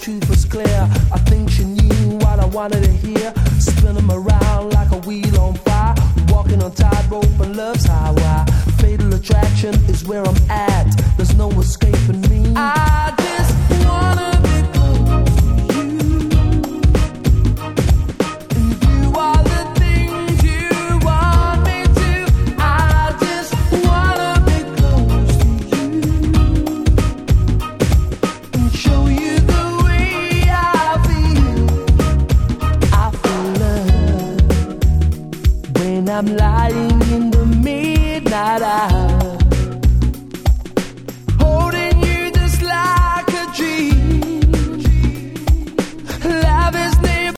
truth was clear. I think she knew what I wanted to hear. Spin 'em around like a wheel on fire. Walking on tightrope and love's highway. Fatal attraction is where I'm at. There's no escaping me. I just wanna be close to you. And do all the things you want me to. I just wanna be close to you. And show you the way I feel. I feel love when I'm lying in the midnight hour.